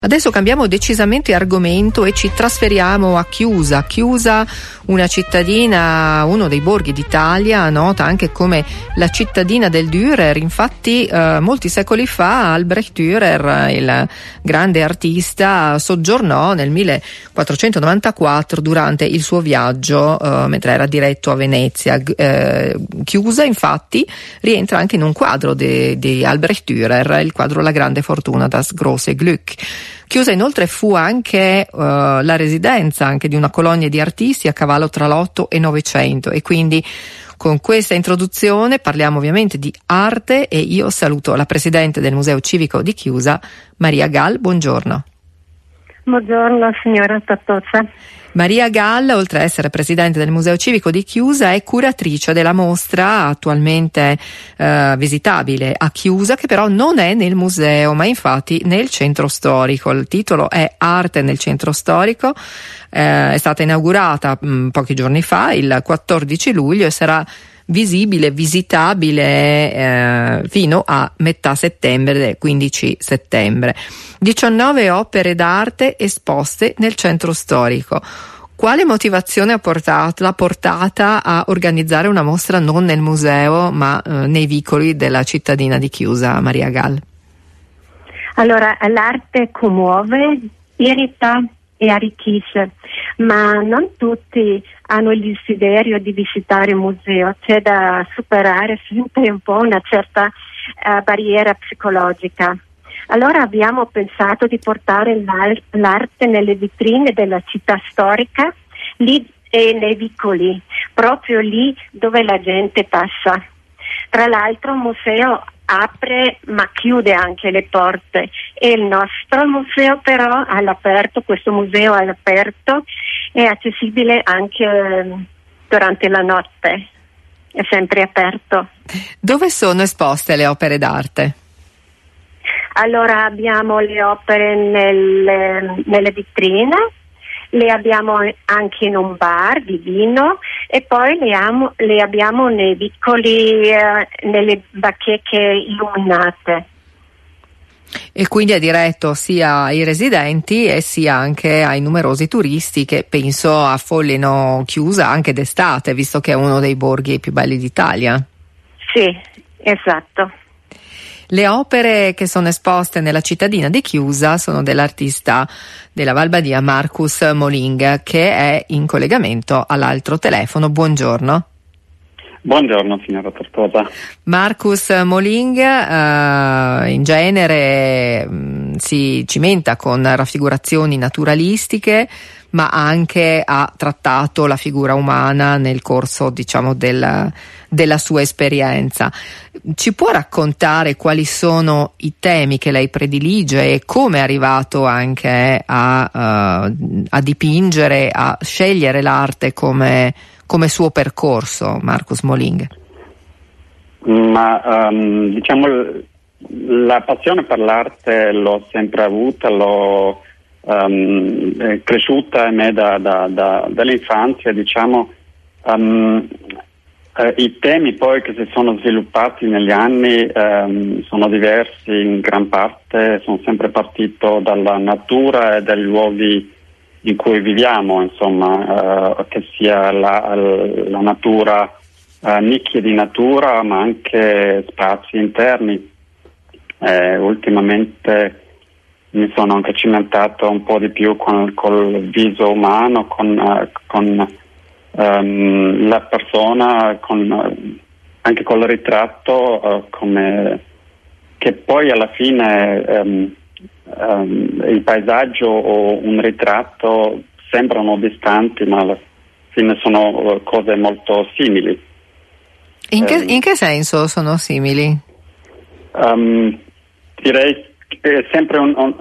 Adesso cambiamo decisamente argomento e ci trasferiamo a Chiusa. Chiusa, una cittadina, uno dei borghi d'Italia, nota anche come la cittadina del Dürer. Infatti, molti secoli fa Albrecht Dürer, il grande artista, soggiornò nel 1494 durante il suo viaggio, mentre era diretto a Venezia. Chiusa, infatti, rientra anche in un quadro di Albrecht Dürer, il quadro La grande fortuna, das große Glück. Chiusa inoltre fu anche la residenza anche di una colonia di artisti a cavallo tra l'8 e 900, e quindi con questa introduzione parliamo ovviamente di arte e io saluto la presidente del Museo Civico di Chiusa, Maria Gall. Buongiorno. Buongiorno signora Tattosa. Maria Gall, oltre a essere presidente del Museo Civico di Chiusa, è curatrice della mostra attualmente visitabile a Chiusa, che però non è nel museo, ma infatti nel centro storico. Il titolo è Arte nel centro storico, è stata inaugurata pochi giorni fa, il 14 luglio, e sarà visibile, visitabile fino a metà settembre, 15 settembre. 19 opere d'arte esposte nel centro storico. Quale motivazione l'ha portata a organizzare una mostra non nel museo ma nei vicoli della cittadina di Chiusa, Maria Gall? Allora, l'arte commuove, irrita e arricchisce, ma non tutti hanno il desiderio di visitare un museo. C'è da superare sempre un po' una certa barriera psicologica. Allora abbiamo pensato di portare l'arte nelle vetrine della città storica, lì e nei vicoli, proprio lì dove la gente passa. Tra l'altro il museo apre ma chiude anche le porte, e il nostro museo però all'aperto, questo museo all'aperto è accessibile anche durante la notte, è sempre aperto. Dove sono esposte le opere d'arte? Allora abbiamo le opere nelle vetrine, le abbiamo anche in un bar di vino, e poi le abbiamo nei vicoli, nelle bacheche illuminate. E quindi è diretto sia ai residenti e sia anche ai numerosi turisti che penso affollino Chiusa anche d'estate, visto che è uno dei borghi più belli d'Italia. Sì, esatto. Le opere che sono esposte nella cittadina di Chiusa sono dell'artista della Val Badia Marcus Moling, che è in collegamento all'altro telefono. Buongiorno. Buongiorno signora Tortosa. Marcus Moling in genere si cimenta con raffigurazioni naturalistiche, ma anche ha trattato la figura umana nel corso, diciamo, della sua esperienza. Ci può raccontare quali sono i temi che lei predilige e come è arrivato anche a dipingere, a scegliere l'arte come suo percorso, Marcus Moling? Ma diciamo la passione per l'arte l'ho sempre avuta, è cresciuta in me dall'infanzia, diciamo. I temi poi che si sono sviluppati negli anni sono diversi, in gran parte sono sempre partito dalla natura e dai luoghi in cui viviamo, insomma, che sia la natura, nicchie di natura, ma anche spazi interni. Ultimamente mi sono anche cimentato un po' di più col viso umano, con la persona, anche col ritratto, che poi alla fine il paesaggio o un ritratto sembrano distanti, ma alla fine sono cose molto simili. In che senso sono simili? Direi che è sempre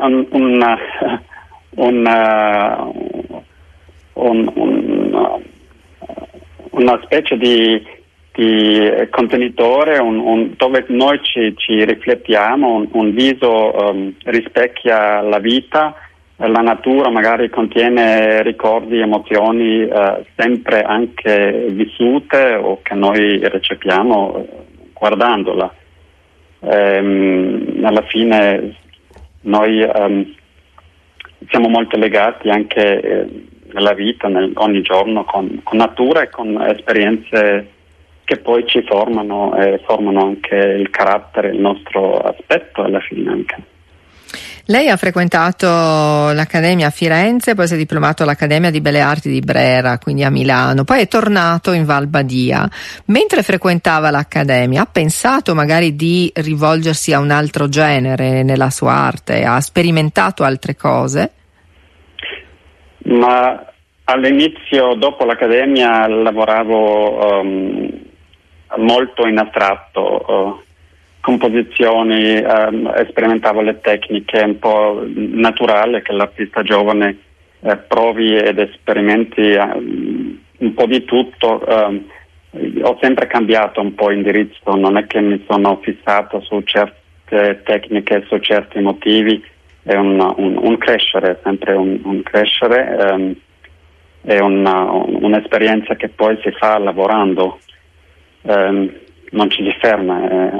una specie di contenitore, dove noi ci riflettiamo, un viso rispecchia la vita, la natura magari contiene ricordi, emozioni sempre anche vissute o che noi recepiamo guardandola. Alla fine noi siamo molto legati anche nella vita, ogni giorno, con natura e con esperienze che poi ci formano e formano anche il carattere, il nostro aspetto alla fine anche. Lei ha frequentato l'Accademia a Firenze, poi si è diplomato all'Accademia di Belle Arti di Brera, quindi a Milano, poi è tornato in Val Badia. Mentre frequentava l'Accademia, ha pensato magari di rivolgersi a un altro genere nella sua arte? Ha sperimentato altre cose? Ma all'inizio, dopo l'Accademia, lavoravo molto in astratto, composizioni, sperimentavo le tecniche un po' naturali che l'artista giovane provi ed esperimenti un po' di tutto. Ho sempre cambiato un po' indirizzo, non è che mi sono fissato su certe tecniche, su certi motivi, è un crescere, sempre un crescere, è un'esperienza che poi si fa lavorando. Non ci si ferma,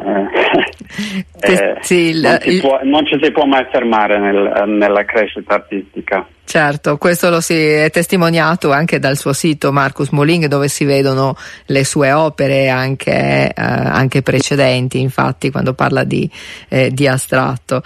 non ci si può mai fermare nella crescita artistica. Certo, questo lo si è testimoniato anche dal suo sito Marcus Moling, dove si vedono le sue opere anche precedenti, infatti, quando parla di astratto.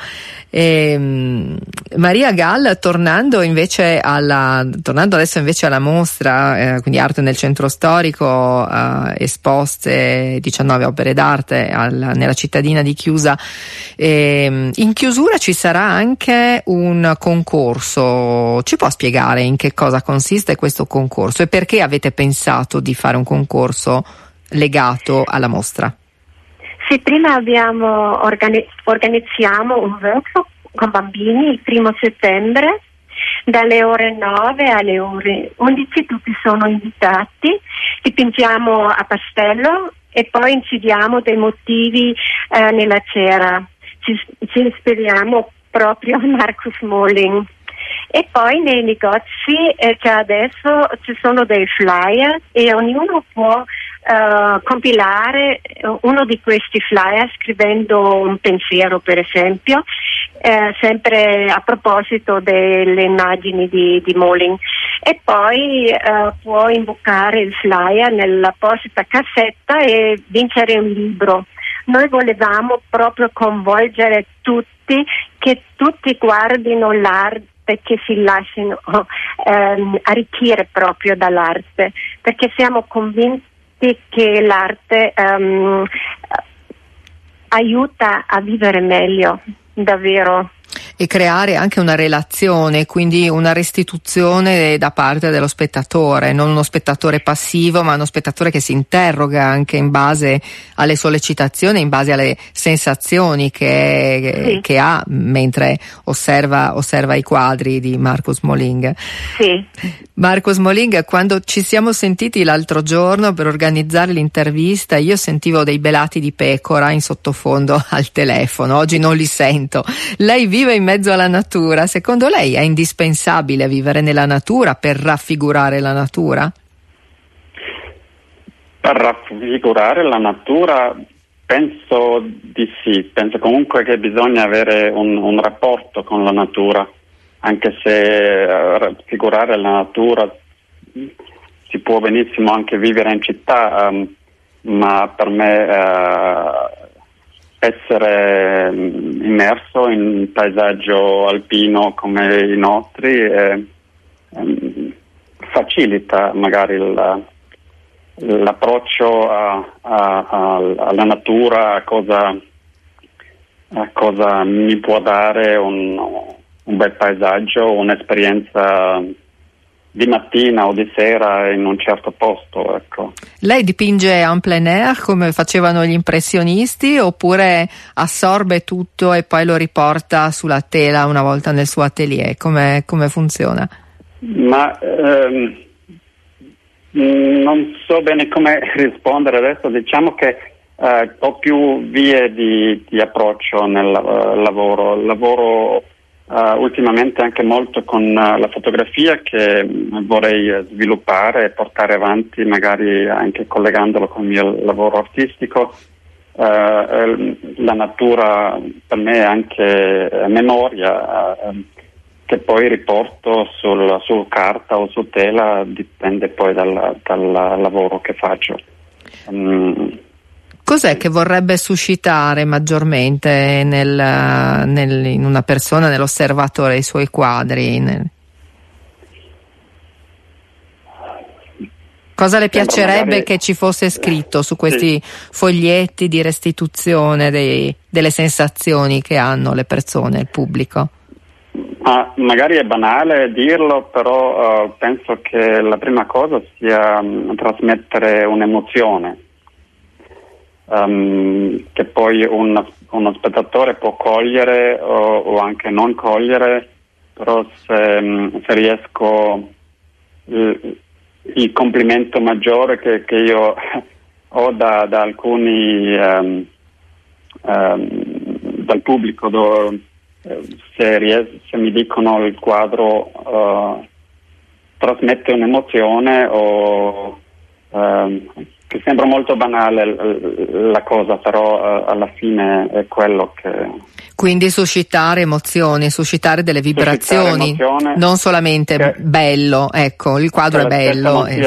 Maria Gall, tornando adesso invece alla mostra, quindi Arte nel Centro Storico, esposte 19 opere d'arte nella cittadina di Chiusa. In chiusura ci sarà anche un concorso. Ci può spiegare in che cosa consiste questo concorso e perché avete pensato di fare un concorso legato alla mostra? Sì, prima organizziamo un workshop con bambini il 1 settembre dalle ore 9 alle ore 11, tutti sono invitati, dipingiamo a pastello e poi incidiamo dei motivi nella cera, ci ispiriamo proprio a Marcus Moling. E poi nei negozi già adesso ci sono dei flyer e ognuno può compilare uno di questi flyer scrivendo un pensiero, per esempio, sempre a proposito delle immagini di Moling, e poi può imboccare il flyer nell'apposita cassetta e vincere un libro. Noi volevamo proprio coinvolgere tutti, che tutti guardino l'arte, che si lasciano arricchire proprio dall'arte, perché siamo convinti che l'arte aiuta a vivere meglio, davvero. E creare anche una relazione, quindi una restituzione da parte dello spettatore, non uno spettatore passivo, ma uno spettatore che si interroga anche in base alle sollecitazioni, in base alle sensazioni che ha mentre osserva i quadri di Marcus Moling. Sì. Marcus Moling, quando ci siamo sentiti l'altro giorno per organizzare l'intervista, io sentivo dei belati di pecora in sottofondo al telefono, oggi non li sento. Lei vive in mezzo alla natura, secondo lei è indispensabile vivere nella natura per raffigurare la natura? Per raffigurare la natura penso di sì, penso comunque che bisogna avere un rapporto con la natura, anche se raffigurare la natura si può benissimo anche vivere in città, ma per me essere immerso in un paesaggio alpino come i nostri facilita magari l'approccio alla natura, a cosa mi può dare un bel paesaggio, un'esperienza di mattina o di sera in un certo posto, ecco. Lei dipinge en plein air come facevano gli impressionisti, oppure assorbe tutto e poi lo riporta sulla tela una volta nel suo atelier? Come funziona? Ma non so bene come rispondere adesso, diciamo che ho più vie di approccio nel lavoro ultimamente anche molto con la fotografia, che vorrei sviluppare e portare avanti, magari anche collegandolo con il mio lavoro artistico. La natura per me è anche memoria, che poi riporto su carta o su tela, dipende poi dal lavoro che faccio. Cos'è che vorrebbe suscitare maggiormente in una persona, nell'osservatore, i suoi quadri? Cosa le piacerebbe che ci fosse scritto su questi foglietti di restituzione delle sensazioni che hanno le persone, il pubblico? Magari è banale dirlo, però penso che la prima cosa sia trasmettere un'emozione, che poi uno spettatore può cogliere o anche non cogliere, però se riesco, il complimento maggiore che io ho da alcuni dal pubblico, se mi dicono il quadro trasmette un'emozione, o che sembra molto banale la cosa, però alla fine è quello che... Quindi suscitare emozioni, suscitare delle vibrazioni, non solamente bello, ecco, il quadro è bello. Che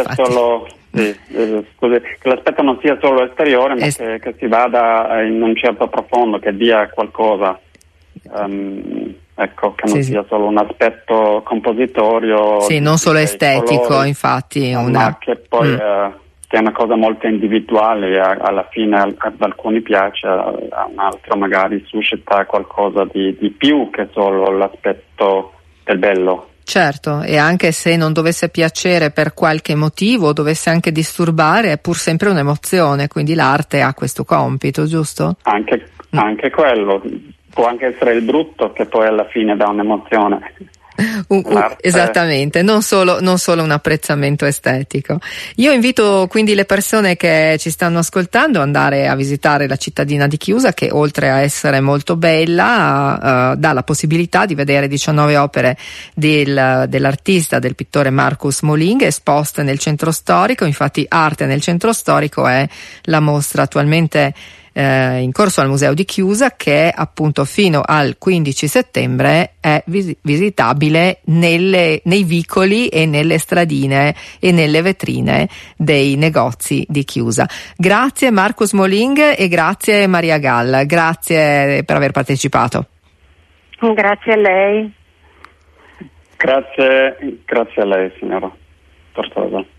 l'aspetto non sia solo esteriore, ma che si vada in un certo profondo, che dia qualcosa. Ecco, che non sia solo un aspetto compositorio, non solo estetico, colori, infatti, ma che poi che è una cosa molto individuale. Alla fine ad alcuni piace, a un altro magari suscita qualcosa di più che solo l'aspetto del bello. Certo, e anche se non dovesse piacere per qualche motivo, dovesse anche disturbare, è pur sempre un'emozione, quindi l'arte ha questo compito, giusto? Anche quello. Può anche essere il brutto che poi alla fine dà un'emozione. Esattamente, non solo un apprezzamento estetico. Io invito quindi le persone che ci stanno ascoltando ad andare a visitare la cittadina di Chiusa, che oltre a essere molto bella dà la possibilità di vedere 19 opere dell'artista, del pittore Marcus Moling, esposte nel centro storico. Infatti Arte nel centro storico è la mostra attualmente in corso al Museo di Chiusa, che appunto fino al 15 settembre è visitabile nei vicoli e nelle stradine e nelle vetrine dei negozi di Chiusa. Grazie Marcus Moling e grazie Maria Gall, grazie per aver partecipato. Grazie a lei. Grazie a lei, signora Tortosa.